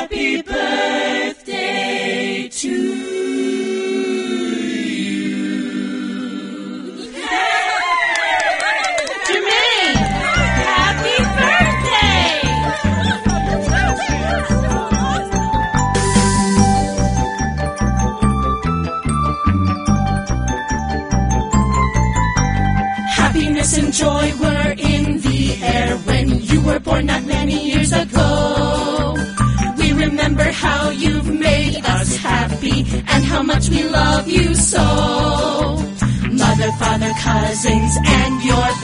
Happy birthday to you. Jermaine, happy birthday! Happiness and joy were in the air when you were born not many years ago. We remember how you've made us happy and how much we love you so. Mother, father, cousins, and your